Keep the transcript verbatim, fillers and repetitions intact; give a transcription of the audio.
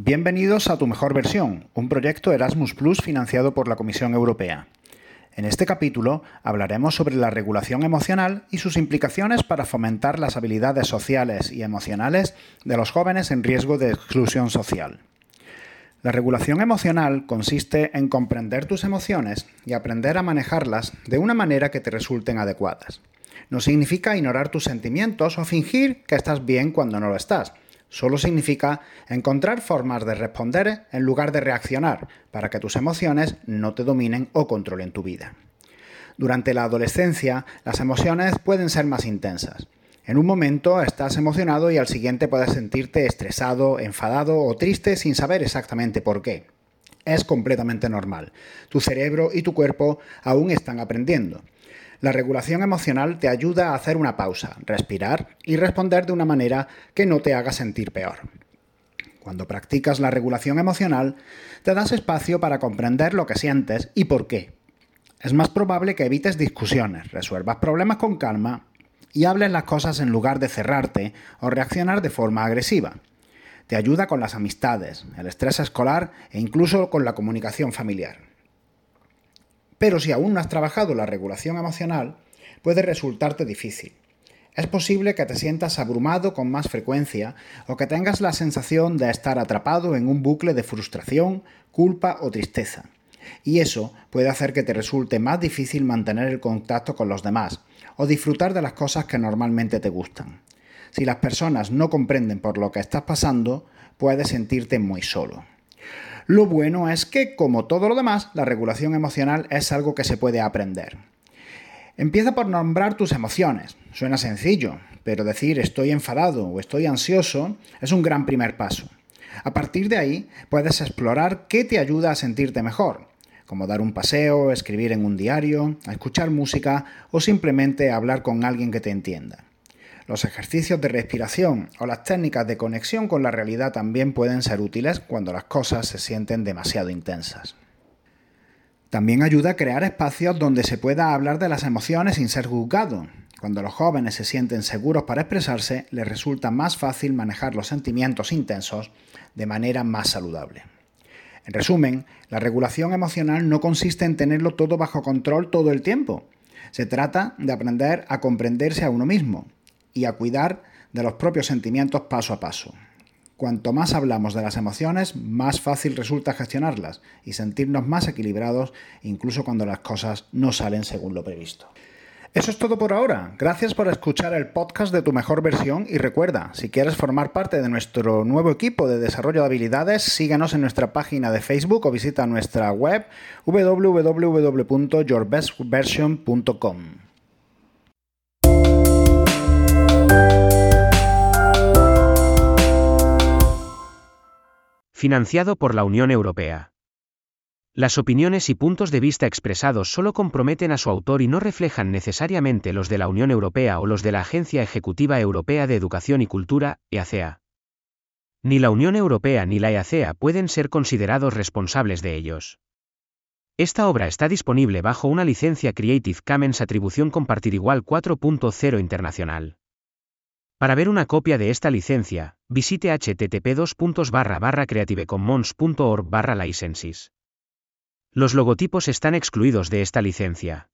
Bienvenidos a Tu Mejor Versión, un proyecto Erasmus Plus financiado por la Comisión Europea. En este capítulo hablaremos sobre la regulación emocional y sus implicaciones para fomentar las habilidades sociales y emocionales de los jóvenes en riesgo de exclusión social. La regulación emocional consiste en comprender tus emociones y aprender a manejarlas de una manera que te resulten adecuadas. No significa ignorar tus sentimientos o fingir que estás bien cuando no lo estás. Solo significa encontrar formas de responder en lugar de reaccionar para que tus emociones no te dominen o controlen tu vida. Durante la adolescencia, las emociones pueden ser más intensas. En un momento estás emocionado y al siguiente puedes sentirte estresado, enfadado o triste sin saber exactamente por qué. Es completamente normal. Tu cerebro y tu cuerpo aún están aprendiendo. La regulación emocional te ayuda a hacer una pausa, respirar y responder de una manera que no te haga sentir peor. Cuando practicas la regulación emocional, te das espacio para comprender lo que sientes y por qué. Es más probable que evites discusiones, resuelvas problemas con calma y hables las cosas en lugar de cerrarte o reaccionar de forma agresiva. Te ayuda con las amistades, el estrés escolar e incluso con la comunicación familiar. Pero si aún no has trabajado la regulación emocional, puede resultarte difícil. Es posible que te sientas abrumado con más frecuencia o que tengas la sensación de estar atrapado en un bucle de frustración, culpa o tristeza. Y eso puede hacer que te resulte más difícil mantener el contacto con los demás o disfrutar de las cosas que normalmente te gustan. Si las personas no comprenden por lo que estás pasando, puedes sentirte muy solo. Lo bueno es que, como todo lo demás, la regulación emocional es algo que se puede aprender. Empieza por nombrar tus emociones. Suena sencillo, pero decir estoy enfadado o estoy ansioso es un gran primer paso. A partir de ahí, puedes explorar qué te ayuda a sentirte mejor, como dar un paseo, escribir en un diario, escuchar música o simplemente hablar con alguien que te entienda. Los ejercicios de respiración o las técnicas de conexión con la realidad también pueden ser útiles cuando las cosas se sienten demasiado intensas. También ayuda a crear espacios donde se pueda hablar de las emociones sin ser juzgado. Cuando los jóvenes se sienten seguros para expresarse, les resulta más fácil manejar los sentimientos intensos de manera más saludable. En resumen, la regulación emocional no consiste en tenerlo todo bajo control todo el tiempo. Se trata de aprender a comprenderse a uno mismo y a cuidar de los propios sentimientos paso a paso. Cuanto más hablamos de las emociones, más fácil resulta gestionarlas y sentirnos más equilibrados, incluso cuando las cosas no salen según lo previsto. Eso es todo por ahora. Gracias por escuchar el podcast de Tu Mejor Versión y recuerda, si quieres formar parte de nuestro nuevo equipo de desarrollo de habilidades, síguenos en nuestra página de Facebook o visita nuestra web doble u doble u doble u punto your best version punto com. Financiado por la Unión Europea. Las opiniones y puntos de vista expresados solo comprometen a su autor y no reflejan necesariamente los de la Unión Europea o los de la Agencia Ejecutiva Europea de Educación y Cultura, E A C E A. Ni la Unión Europea ni la E A C E A pueden ser considerados responsables de ellos. Esta obra está disponible bajo una licencia Creative Commons Atribución Compartir Igual cuatro punto cero Internacional. Para ver una copia de esta licencia, visite h t t p dos barra barra creativecommons punto org barra licenses. Los logotipos están excluidos de esta licencia.